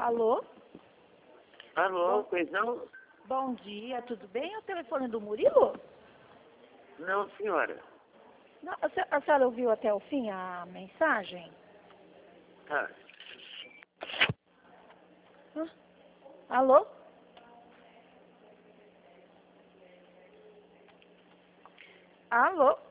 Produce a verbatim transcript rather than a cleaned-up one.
Alô? Alô, Bom, pois não? bom dia, tudo bem? É o telefone do Murilo? Não, senhora. Não, a, se- a senhora ouviu até o fim a mensagem? Tá. Hã? Alô? Alô?